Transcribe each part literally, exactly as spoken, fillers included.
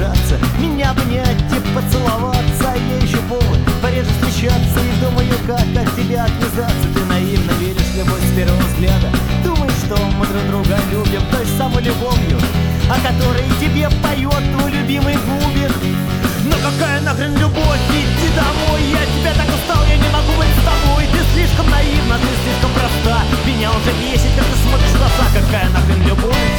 прижаться, меня обнять и поцеловаться. Я ищу повод пореже встречаться и думаю, как от тебя отвязаться. Ты наивно веришь в любовь с первого взгляда, думаешь, что мы друг друга любим той самой любовью, о которой тебе поет твой любимый Губин. Но какая нахрен любовь, иди домой, я тебя так устал, я не могу быть с тобой. Ты слишком наивна, ты слишком проста, меня уже бесит, как ты смотришь в глаза. Какая нахрен любовь?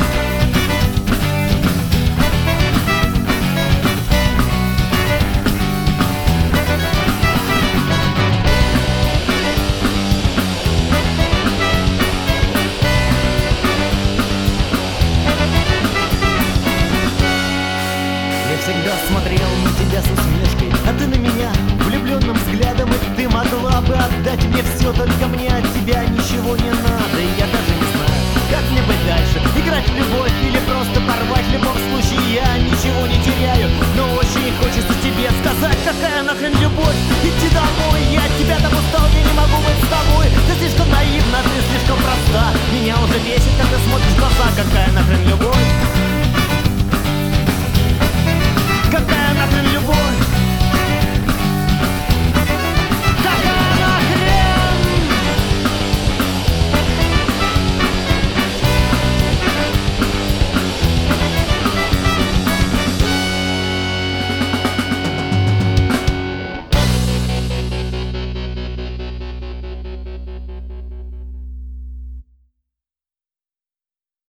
Всегда смотрел на тебя с усмешкой, а ты на меня влюбленным взглядом. И ты могла бы отдать мне все, только мне от тебя ничего не надо. И я даже не знаю, как мне быть дальше, играть в любовь или просто порвать в любом случае.